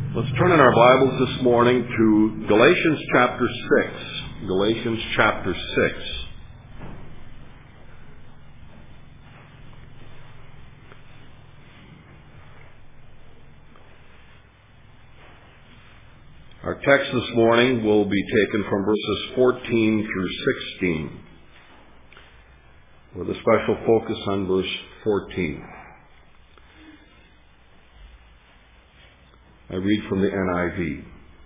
Let's turn in our Bibles this morning to Galatians chapter 6. Galatians chapter 6. Our text this morning will be taken from verses 14 through 16, with a special focus on verse 14. I read from the NIV.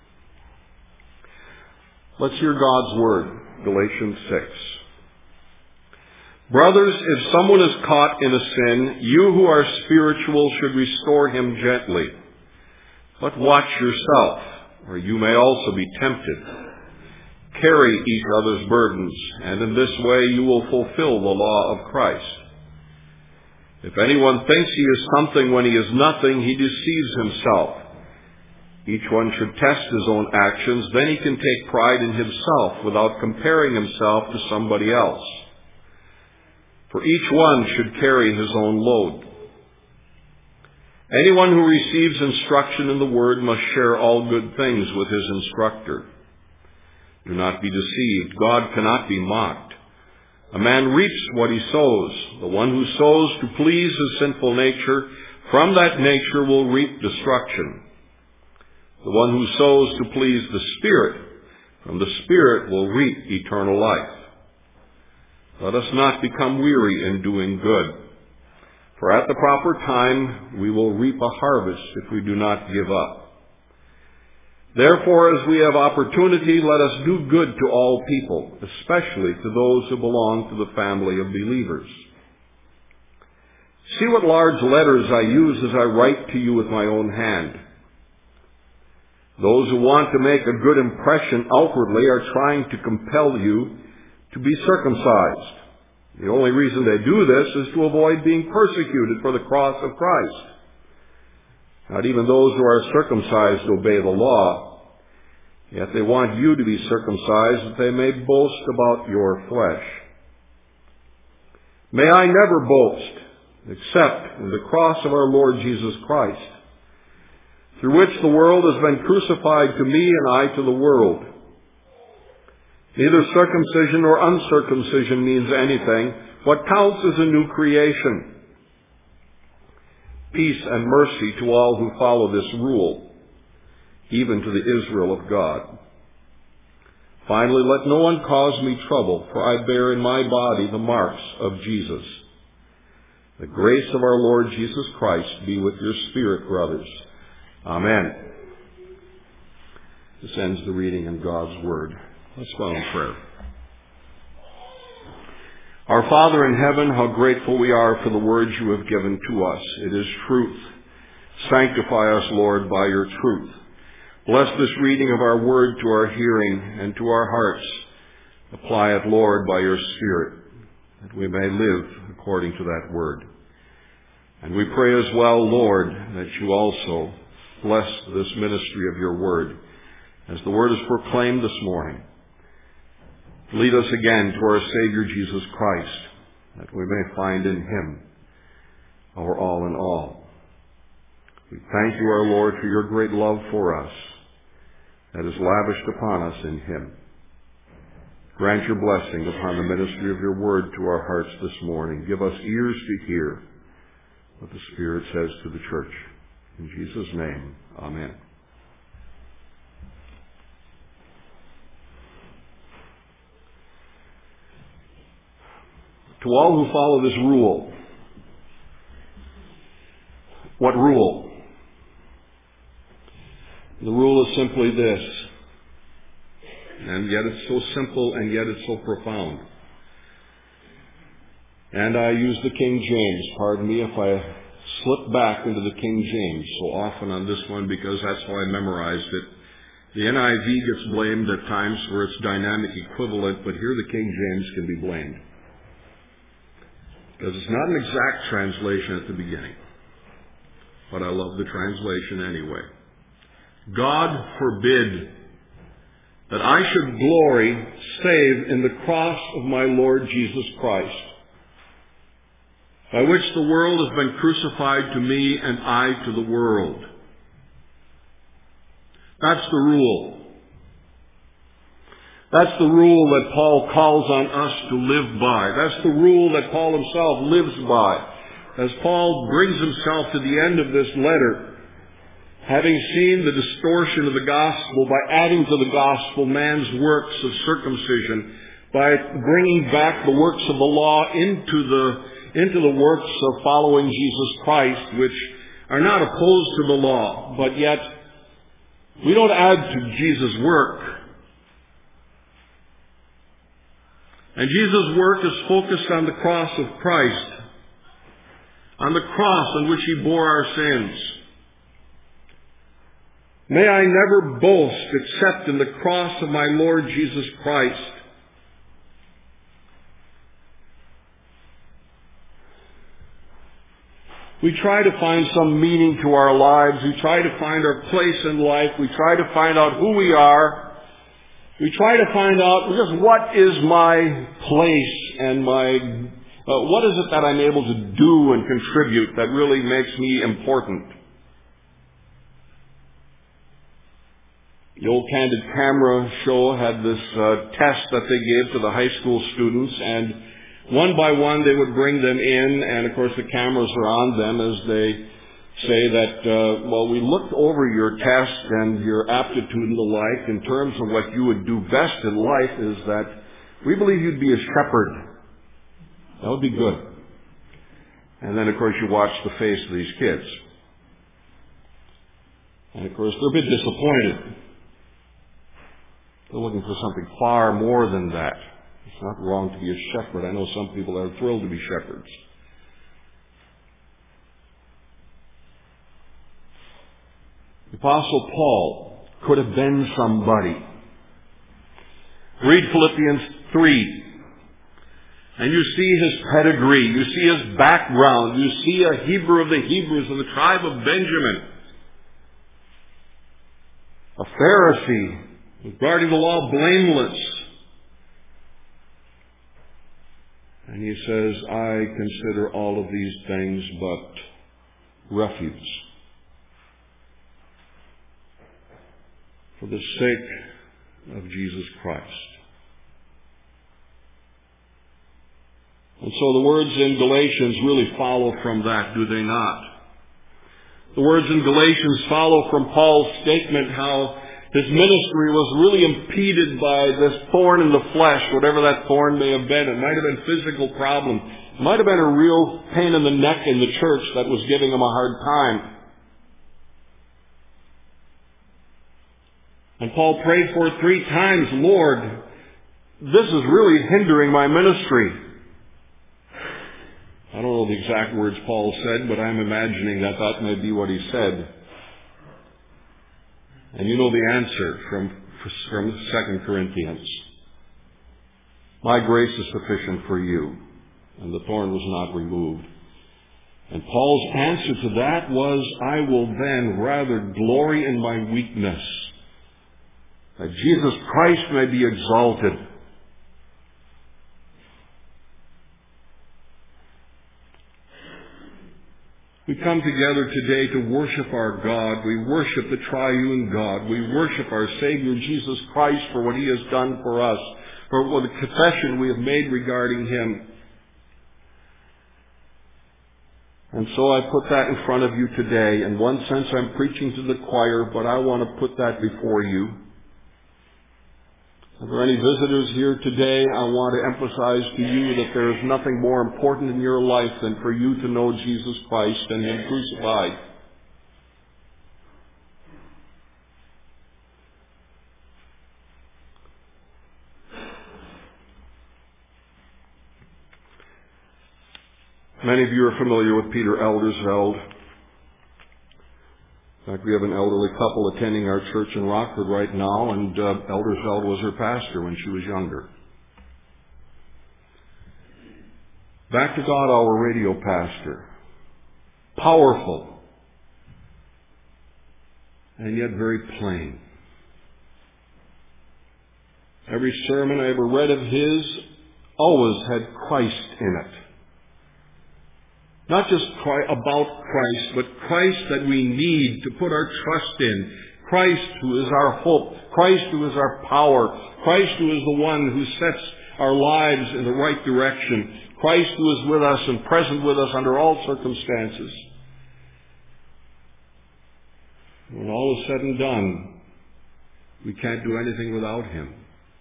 Let's hear God's word, Galatians 6. Brothers, if someone is caught in a sin, you who are spiritual should restore him gently. But watch yourself, or you may also be tempted. Carry each other's burdens, and in this way you will fulfill the law of Christ. If anyone thinks he is something when he is nothing, he deceives himself. Each one should test his own actions, then he can take pride in himself without comparing himself to somebody else. For each one should carry his own load. Anyone who receives instruction in the word must share all good things with his instructor. Do not be deceived. God cannot be mocked. A man reaps what he sows. The one who sows to please his sinful nature, from that nature will reap destruction. The one who sows to please the Spirit, from the Spirit will reap eternal life. Let us not become weary in doing good, for at the proper time we will reap a harvest if we do not give up. Therefore, as we have opportunity, let us do good to all people, especially to those who belong to the family of believers. See what large letters I use as I write to you with my own hand. Those who want to make a good impression outwardly are trying to compel you to be circumcised. The only reason they do this is to avoid being persecuted for the cross of Christ. Not even those who are circumcised obey the law, yet they want you to be circumcised that they may boast about your flesh. May I never boast except in the cross of our Lord Jesus Christ, through which the world has been crucified to me and I to the world. Neither circumcision nor uncircumcision means anything. What counts is a new creation. Peace and mercy to all who follow this rule, even to the Israel of God. Finally, let no one cause me trouble, for I bear in my body the marks of Jesus. The grace of our Lord Jesus Christ be with your spirit, brothers. Amen. This ends the reading of God's Word. Let's go in prayer. Our Father in heaven, how grateful we are for the words you have given to us. It is truth. Sanctify us, Lord, by your truth. Bless this reading of our word to our hearing and to our hearts. Apply it, Lord, by your Spirit, that we may live according to that word. And we pray as well, Lord, that you also bless this ministry of your word as the word is proclaimed this morning. Lead us again to our Savior Jesus Christ, that we may find in him our all in all. We thank you, our Lord, for your great love for us that is lavished upon us in him. Grant your blessing upon the ministry of your word to our hearts this morning. Give us ears to hear what the Spirit says to the church. In Jesus' name, amen. To all who follow this rule, what rule? The rule is simply this, and yet it's so simple and yet it's so profound. And I use the King James. Pardon me if I slip back into the King James so often on this one, because that's how I memorized it. The NIV gets blamed at times for its dynamic equivalent, but here the King James can be blamed, because it's not an exact translation at the beginning. But I love the translation anyway. God forbid that I should glory save in the cross of my Lord Jesus Christ, by which the world has been crucified to me and I to the world. That's the rule. That's the rule that Paul calls on us to live by. That's the rule that Paul himself lives by. As Paul brings himself to the end of this letter, having seen the distortion of the gospel by adding to the gospel man's works of circumcision, by bringing back the works of the law into the works of following Jesus Christ, which are not opposed to the law, but yet we don't add to Jesus' work. And Jesus' work is focused on the cross of Christ, on the cross on which he bore our sins. May I never boast except in the cross of my Lord Jesus Christ. We try to find some meaning to our lives. We try to find our place in life. We try to find out who we are. We try to find out just what is my place and what is it that I'm able to do and contribute that really makes me important. The old Candid Camera show had this test that they gave to the high school students, and one by one they would bring them in, and of course the cameras are on them as they say that, we looked over your test and your aptitude and the like in terms of what you would do best in life is that we believe you'd be a shepherd. That would be good. And then of course you watch the face of these kids. And of course they're a bit disappointed. They're looking for something far more than that. It's not wrong to be a shepherd. I know some people are thrilled to be shepherds. The Apostle Paul could have been somebody. Read Philippians 3, and you see his pedigree. You see his background. You see a Hebrew of the Hebrews of the tribe of Benjamin. A Pharisee, regarding the law, blameless. And he says, I consider all of these things but refuse for the sake of Jesus Christ. And so the words in Galatians really follow from that, do they not? The words in Galatians follow from Paul's statement how his ministry was really impeded by this thorn in the flesh, whatever that thorn may have been. It might have been a physical problem. It might have been a real pain in the neck in the church that was giving him a hard time. And Paul prayed for it 3 times, Lord, this is really hindering my ministry. I don't know the exact words Paul said, but I'm imagining that that may be what he said. And you know the answer from 2 Corinthians. My grace is sufficient for you. And the thorn was not removed. And Paul's answer to that was, I will then rather glory in my weakness, that Jesus Christ may be exalted. We come together today to worship our God. We worship the triune God. We worship our Savior Jesus Christ for what He has done for us, for the confession we have made regarding Him. And so I put that in front of you today. In one sense, I'm preaching to the choir, but I want to put that before you. If there are any visitors here today, I want to emphasize to you that there is nothing more important in your life than for you to know Jesus Christ and Him crucified. Many of you are familiar with Peter Eldersveld. In fact, we have an elderly couple attending our church in Rockford right now, and Eldersveld was her pastor when she was younger. Back to God, our radio pastor. Powerful. And yet very plain. Every sermon I ever read of his always had Christ in it. Not just about Christ, but Christ that we need to put our trust in. Christ who is our hope, Christ who is our power, Christ who is the one who sets our lives in the right direction, Christ who is with us and present with us under all circumstances. When all is said and done, we can't do anything without Him.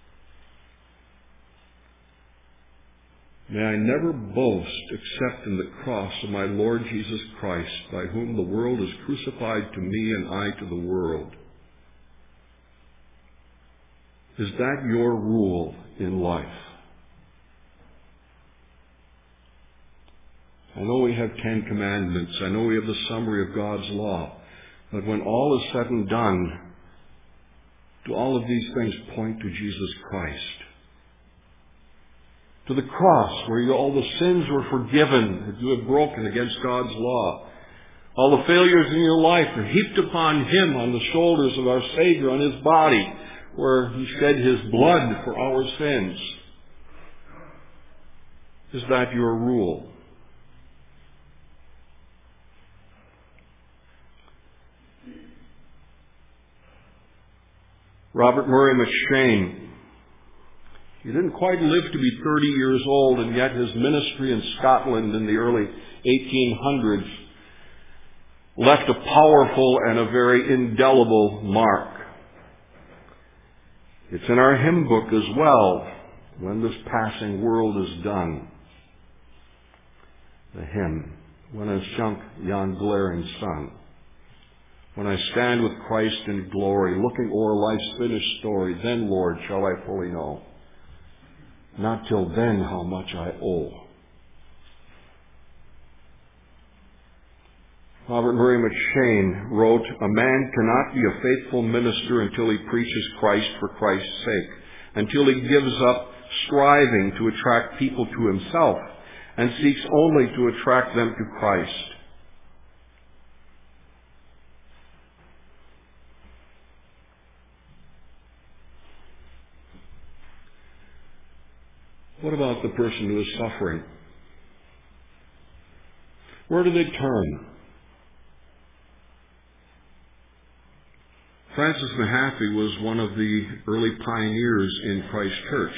May I never boast except in the cross of my Lord Jesus Christ, by whom the world is crucified to me and I to the world. Is that your rule in life? I know we have 10 commandments. I know we have the summary of God's law. But when all is said and done, do all of these things point to Jesus Christ? To the cross, where all the sins were forgiven that you have broken against God's law. All the failures in your life are heaped upon Him, on the shoulders of our Savior, on His body, where He shed His blood for our sins. Is that your rule? Robert Murray McCheyne, he didn't quite live to be 30 years old, and yet his ministry in Scotland in the early 1800s left a powerful and a very indelible mark. It's in our hymn book as well, When This Passing World Is Done. The hymn, When Has Sunk Yon Glaring Sun. When I stand with Christ in glory, looking o'er life's finished story, then, Lord, shall I fully know. Not till then how much I owe. Robert Murray McCheyne wrote, a man cannot be a faithful minister until he preaches Christ for Christ's sake, until he gives up striving to attract people to himself and seeks only to attract them to Christ. What about the person who is suffering? Where do they turn? Francis Mahaffey was one of the early pioneers in Christ Church.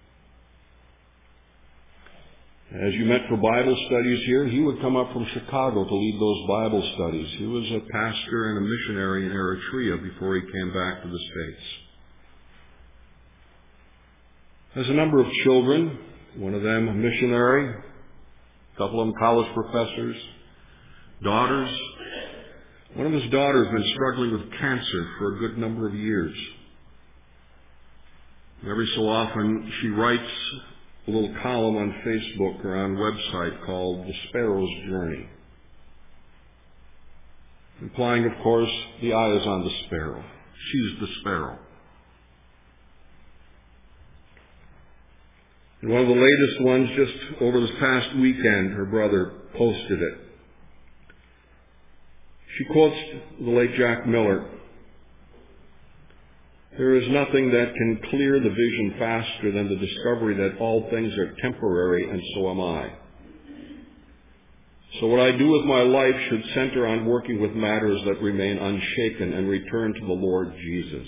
As you met for Bible studies here, he would come up from Chicago to lead those Bible studies. He was a pastor and a missionary in Eritrea before he came back to the States. Has a number of children, one of them a missionary, a couple of them college professors, daughters. One of his daughters has been struggling with cancer for a good number of years. Every so often she writes a little column on Facebook or on a website called The Sparrow's Journey. Implying, of course, the eye is on the sparrow. She's the sparrow. And one of the latest ones, just over this past weekend, her brother posted it. She quotes the late Jack Miller. There is nothing that can clear the vision faster than the discovery that all things are temporary, and so am I. So what I do with my life should center on working with matters that remain unshaken and return to the Lord Jesus.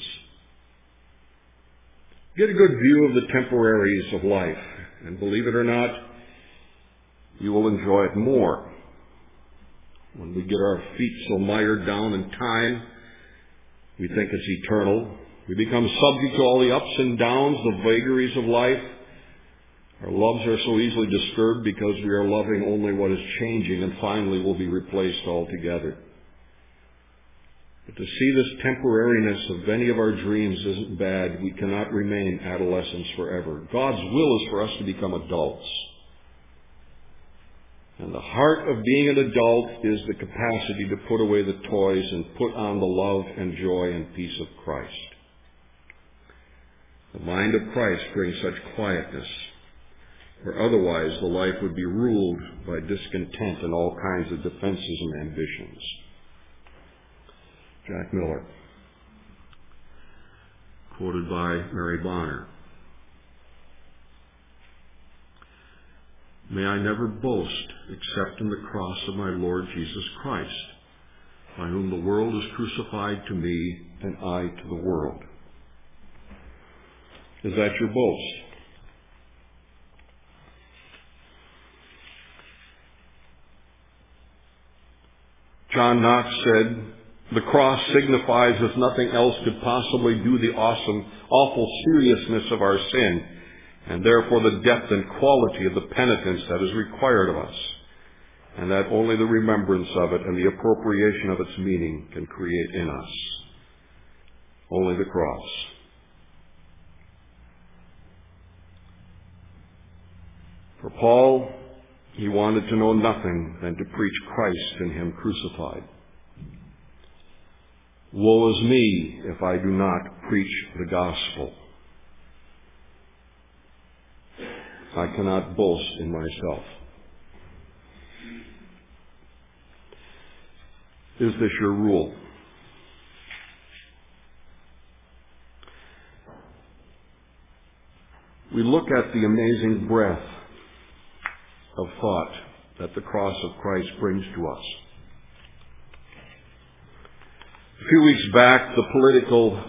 Get a good view of the temporaries of life, and believe it or not, you will enjoy it more. When we get our feet so mired down in time, we think it's eternal. We become subject to all the ups and downs, the vagaries of life. Our loves are so easily disturbed because we are loving only what is changing and finally will be replaced altogether. But to see this temporariness of any of our dreams isn't bad. We cannot remain adolescents forever. God's will is for us to become adults. And the heart of being an adult is the capacity to put away the toys and put on the love and joy and peace of Christ. The mind of Christ brings such quietness, or otherwise the life would be ruled by discontent and all kinds of defenses and ambitions. Jack Miller, quoted by Mary Bonner. May I never boast except in the cross of my Lord Jesus Christ, by whom the world is crucified to me and I to the world. Is that your boast? John Knox said, "The cross signifies, as nothing else could possibly do, the awful seriousness of our sin, and therefore the depth and quality of the penitence that is required of us, and that only the remembrance of it and the appropriation of its meaning can create in us. Only the cross." For Paul, he wanted to know nothing than to preach Christ and Him crucified. Woe is me if I do not preach the gospel. I cannot boast in myself. Is this your rule? We look at the amazing breadth of thought that the cross of Christ brings to us. A few weeks back, the political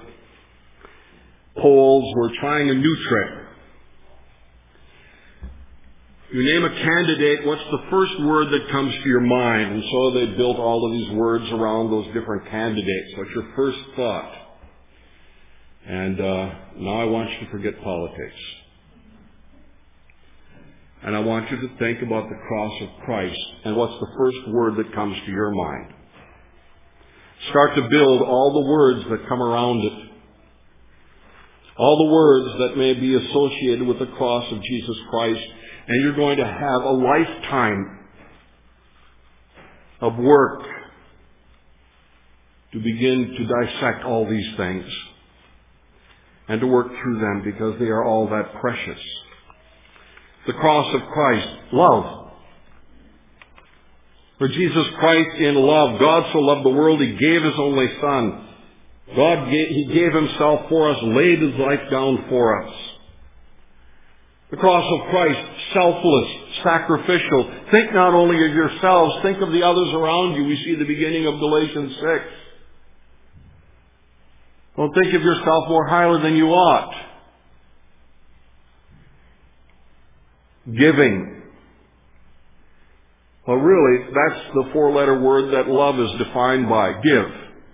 polls were trying a new trick. You name a candidate, what's the first word that comes to your mind? And so they built all of these words around those different candidates. What's your first thought? And now I want you to forget politics. And I want you to think about the cross of Christ and what's the first word that comes to your mind. Start to build all the words that come around it. All the words that may be associated with the cross of Jesus Christ. And you're going to have a lifetime of work to begin to dissect all these things and to work through them because they are all that precious. The cross of Christ, love. For Jesus Christ in love, God so loved the world, He gave His only Son. He gave Himself for us, laid His life down for us. The cross of Christ, selfless, sacrificial. Think not only of yourselves, think of the others around you. We see the beginning of Galatians 6. Don't think of yourself more highly than you ought. Giving. Well, really, that's the four-letter word that love is defined by. Give.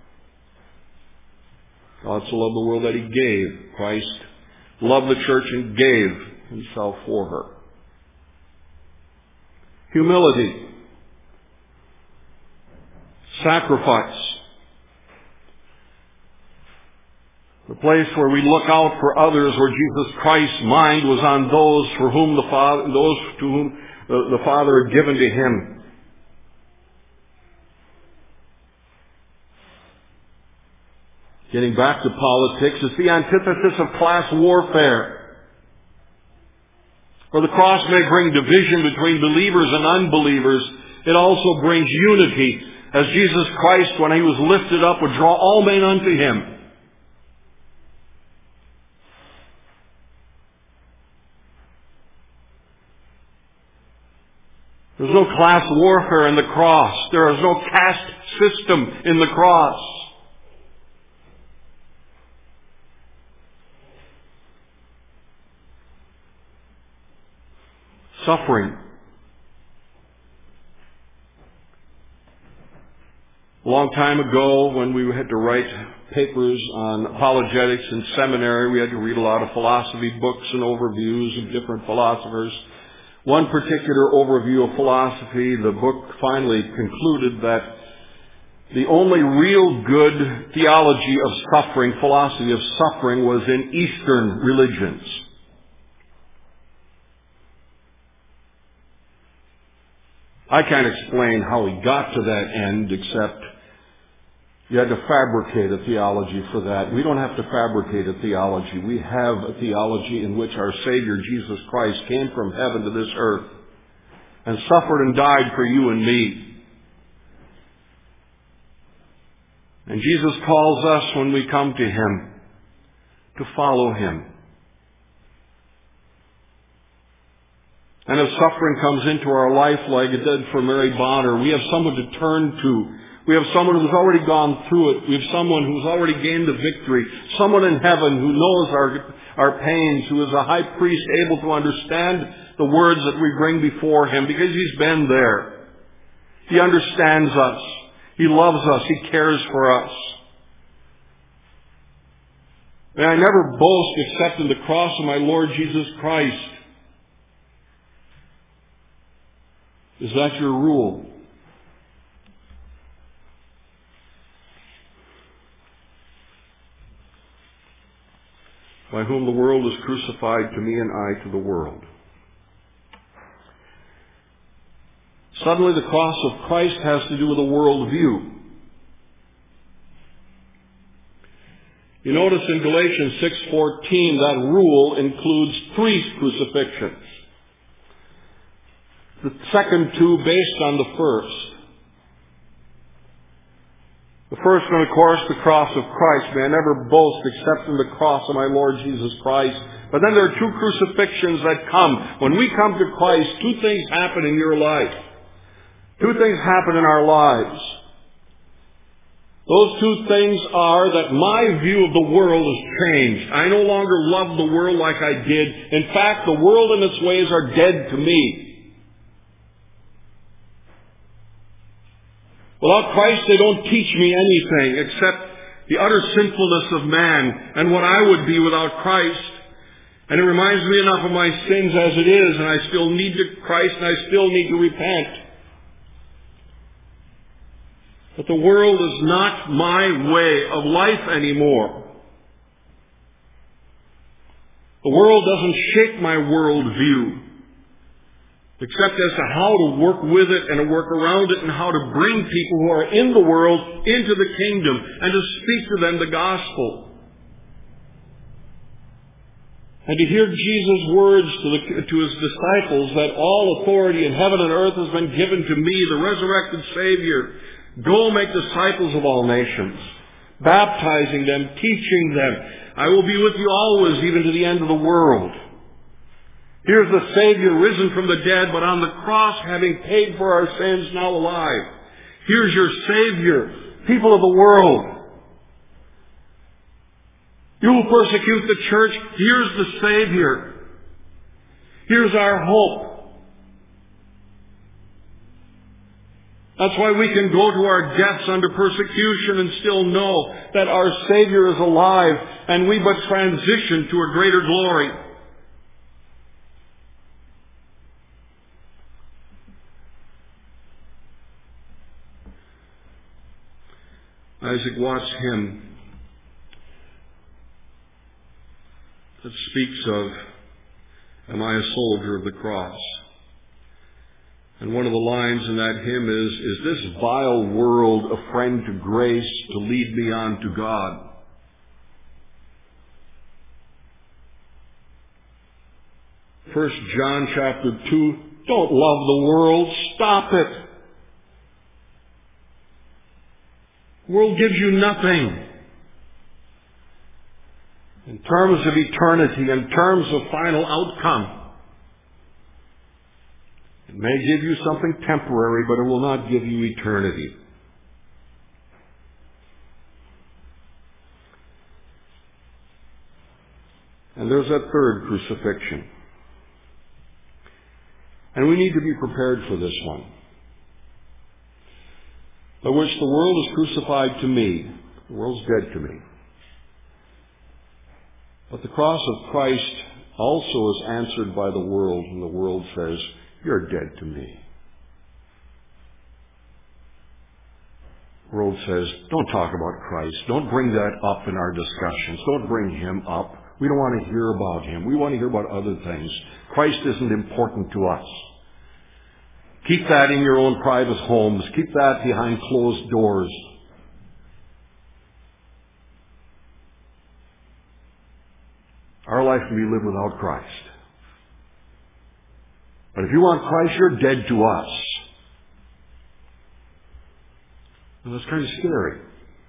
God so loved the world that He gave. Christ loved the church and gave Himself for her. Humility. Sacrifice. The place where we look out for others, where Jesus Christ's mind was on those for whom the Father had given to Him. Getting back to politics, it's the antithesis of class warfare. Where the cross may bring division between believers and unbelievers, it also brings unity, as Jesus Christ, when He was lifted up, would draw all men unto Him. There's no class warfare in the cross. There is no caste system in the cross. Suffering. A long time ago, when we had to write papers on apologetics in seminary, we had to read a lot of philosophy books and overviews of different philosophers. One particular overview of philosophy, the book finally concluded that the only real good theology of suffering, philosophy of suffering, was in Eastern religions. I can't explain how he got to that end, except you had to fabricate a theology for that. We don't have to fabricate a theology. We have a theology in which our Savior, Jesus Christ, came from heaven to this earth and suffered and died for you and me. And Jesus calls us, when we come to Him, to follow Him. And if suffering comes into our life like it did for Mary Bonner, we have someone to turn to. We have someone who's already gone through it. We have someone who's already gained the victory. Someone in heaven who knows our pains, who is a high priest able to understand the words that we bring before Him because He's been there. He understands us. He loves us. He cares for us. May I never boast except in the cross of my Lord Jesus Christ. Is that your rule? By whom the world is crucified to me and I to the world. Suddenly the cross of Christ has to do with a worldview. You notice in Galatians 6:14 that rule includes 3 crucifixions. The second 2 based on the first. The first one, of course, the cross of Christ. May I never boast except in the cross of my Lord Jesus Christ. But then there are 2 crucifixions that come. When we come to Christ, 2 things happen in your life. 2 things happen in our lives. Those 2 things are that my view of the world has changed. I no longer love the world like I did. In fact, the world and its ways are dead to me. Without Christ, they don't teach me anything except the utter sinfulness of man and what I would be without Christ. And it reminds me enough of my sins as it is, and I still need Christ, and I still need to repent. But the world is not my way of life anymore. The world doesn't shape my worldview, except as to how to work with it and to work around it and how to bring people who are in the world into the kingdom and to speak to them the gospel. And to hear Jesus' words to His disciples that all authority in heaven and earth has been given to me, the resurrected Savior. Go make disciples of all nations, baptizing them, teaching them. I will be with you always, even to the end of the world. Here's the Savior risen from the dead, but on the cross having paid for our sins, now alive. Here's your Savior, people of the world. You will persecute the church. Here's the Savior. Here's our hope. That's why we can go to our deaths under persecution and still know that our Savior is alive and we but transition to a greater glory. Isaac Watts' hymn that speaks of, "Am I a soldier of the cross?" And one of the lines in that hymn is this vile world a friend to grace to lead me on to God? First John chapter 2, don't love the world, stop it. The world gives you nothing. In terms of eternity, in terms of final outcome, it may give you something temporary, but it will not give you eternity. And there's that third crucifixion. And we need to be prepared for this one, by which the world is crucified to me. The world's dead to me. But the cross of Christ also is answered by the world, and the world says, "You're dead to me." The world says, "Don't talk about Christ. Don't bring that up in our discussions. Don't bring Him up. We don't want to hear about Him. We want to hear about other things. Christ isn't important to us. Keep that in your own private homes. Keep that behind closed doors." Our life can be lived without Christ. But if you want Christ, you're dead to us. And that's kind of scary.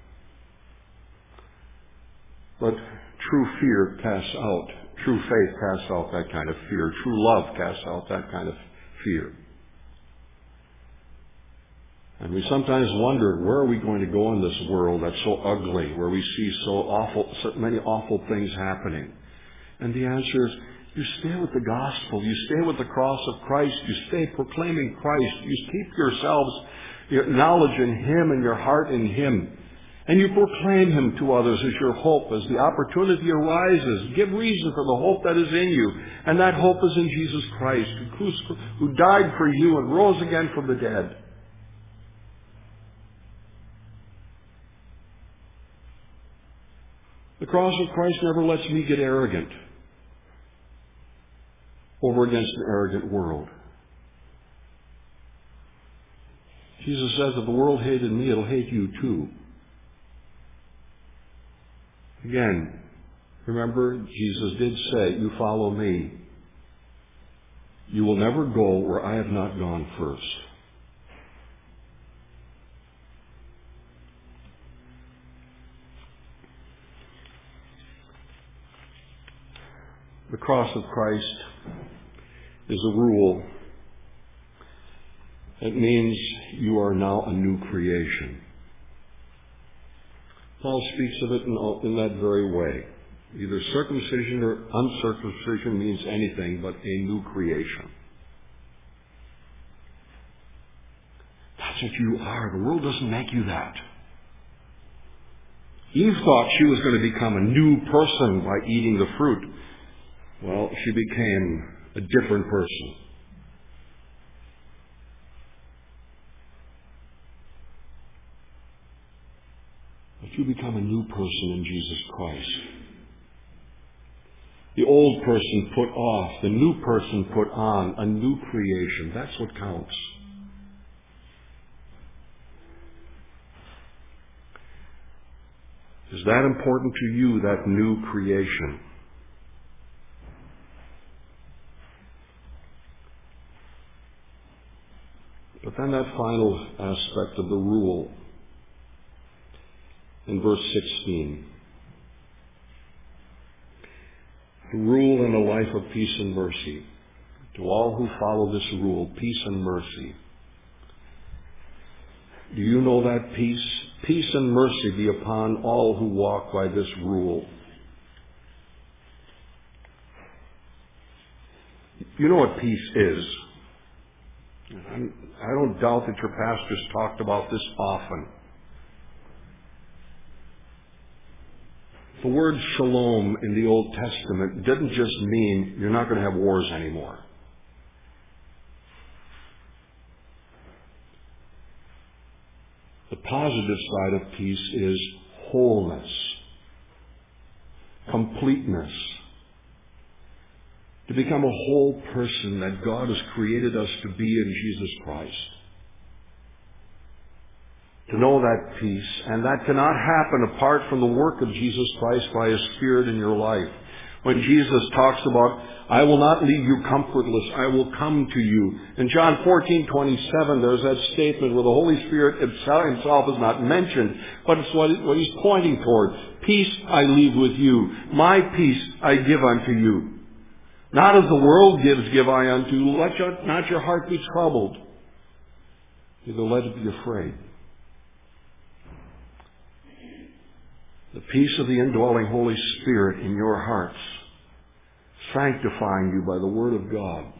But true fear casts out. True faith casts out that kind of fear. True love casts out that kind of fear. And we sometimes wonder, where are we going to go in this world that's so ugly, where we see so many awful things happening? And the answer is, you stay with the gospel. You stay with the cross of Christ. You stay proclaiming Christ. You keep your knowledge in Him and your heart in Him. And you proclaim Him to others as your hope. As the opportunity arises, give reason for the hope that is in you. And that hope is in Jesus Christ, who died for you and rose again from the dead. The cross of Christ never lets me get arrogant over against an arrogant world. Jesus says, if the world hated me, it'll hate you too. Again, remember, Jesus did say, you follow me. You will never go where I have not gone first. The cross of Christ is a rule. It means you are now a new creation. Paul speaks of it in that very way. Either circumcision or uncircumcision means anything but a new creation. That's what you are. The world doesn't make you that. Eve thought she was going to become a new person by eating the fruit. Well, she became a different person. But you become a new person in Jesus Christ. The old person put off, the new person put on, a new creation. That's what counts. Is that important to you, that new creation? But then that final aspect of the rule in verse 16. The rule in a life of peace and mercy. To all who follow this rule, peace and mercy. Do you know that peace? Peace and mercy be upon all who walk by this rule. You know what peace is. I don't doubt that your pastors talked about this often. The word shalom in the Old Testament didn't just mean you're not going to have wars anymore. The positive side of peace is wholeness, completeness. To become a whole person that God has created us to be in Jesus Christ. To know that peace, and that cannot happen apart from the work of Jesus Christ by His Spirit in your life. When Jesus talks about, I will not leave you comfortless, I will come to you. In John 14:27, there's that statement where the Holy Spirit Himself is not mentioned, but it's what He's pointing toward. Peace I leave with you, my peace I give unto you. Not as the world gives, give I unto you. Let not your heart be troubled, neither let it be afraid. The peace of the indwelling Holy Spirit in your hearts, sanctifying you by the Word of God.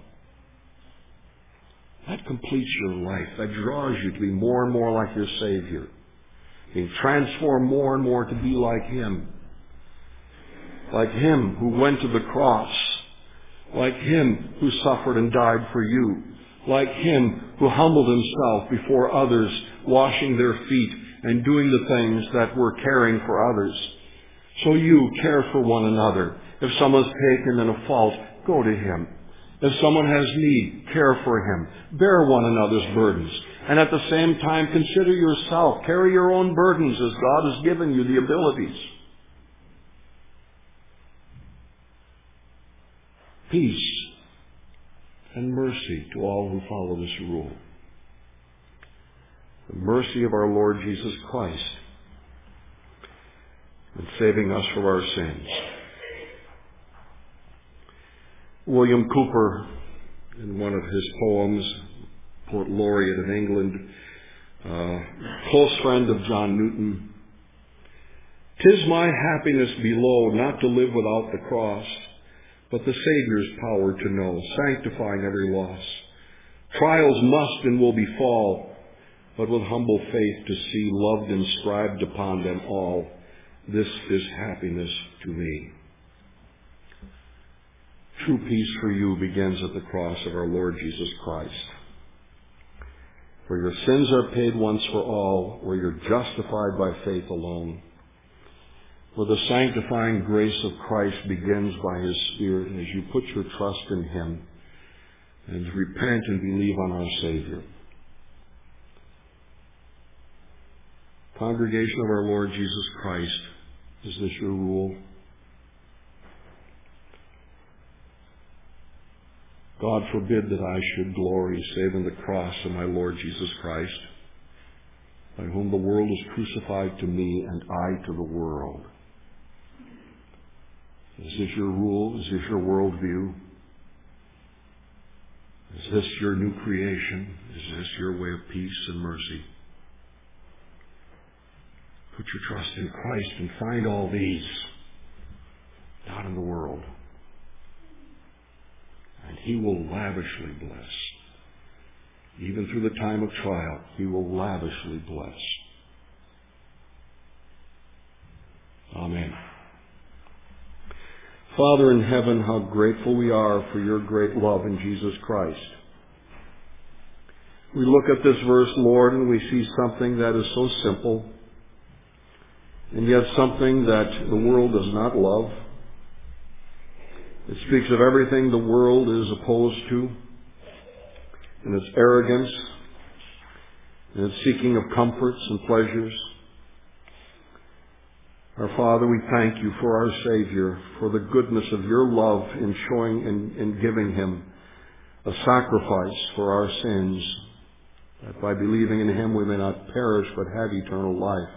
That completes your life. That draws you to be more and more like your Savior. Being transformed more and more to be like Him. Like Him who went to the cross. Like Him who suffered and died for you. Like Him who humbled Himself before others, washing their feet and doing the things that were caring for others. So you care for one another. If someone's taken in a fault, go to Him. If someone has need, care for him. Bear one another's burdens. And at the same time, consider yourself. Carry your own burdens as God has given you the abilities. Peace and mercy to all who follow this rule. The mercy of our Lord Jesus Christ in saving us from our sins. William Cowper, in one of his poems, Poet Laureate of England, close friend of John Newton. "'Tis my happiness below not to live without the cross, but the Savior's power to know, sanctifying every loss. Trials must and will befall, but with humble faith to see loved inscribed upon them all. This is happiness to me." True peace for you begins at the cross of our Lord Jesus Christ, where your sins are paid once for all, where you're justified by faith alone, where the sanctifying grace of Christ begins by His Spirit as you put your trust in Him and repent and believe on our Savior. Congregation of our Lord Jesus Christ, is this your rule? God forbid that I should glory save in the cross of my Lord Jesus Christ, by whom the world is crucified to me and I to the world. Is this your rule? Is this your worldview? Is this your new creation? Is this your way of peace and mercy? Put your trust in Christ and find all these, not in the world. And He will lavishly bless. Even through the time of trial, He will lavishly bless. Amen. Father in heaven, how grateful we are for your great love in Jesus Christ. We look at this verse, Lord, and we see something that is so simple, and yet something that the world does not love. It speaks of everything the world is opposed to, in its arrogance, in its seeking of comforts and pleasures. Our Father, we thank you for our Savior, for the goodness of your love in showing and giving Him a sacrifice for our sins, that by believing in Him we may not perish but have eternal life.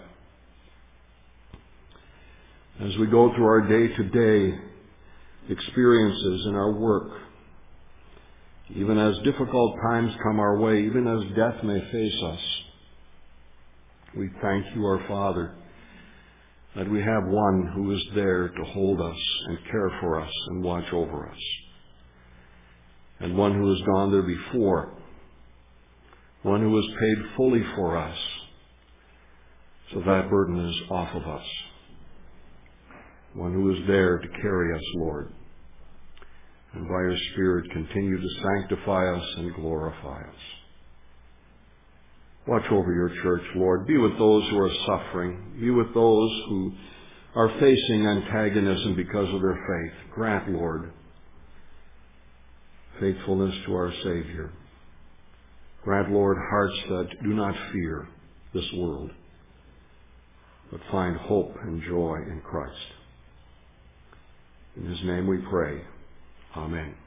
As we go through our day-to-day experiences in our work, even as difficult times come our way, even as death may face us, we thank you, our Father, that we have one who is there to hold us and care for us and watch over us, and one who has gone there before, one who has paid fully for us, so that burden is off of us, one who is there to carry us, Lord, and by your Spirit continue to sanctify us and glorify us. Watch over your church, Lord. Be with those who are suffering. Be with those who are facing antagonism because of their faith. Grant, Lord, faithfulness to our Savior. Grant, Lord, hearts that do not fear this world, but find hope and joy in Christ. In His name we pray. Amen.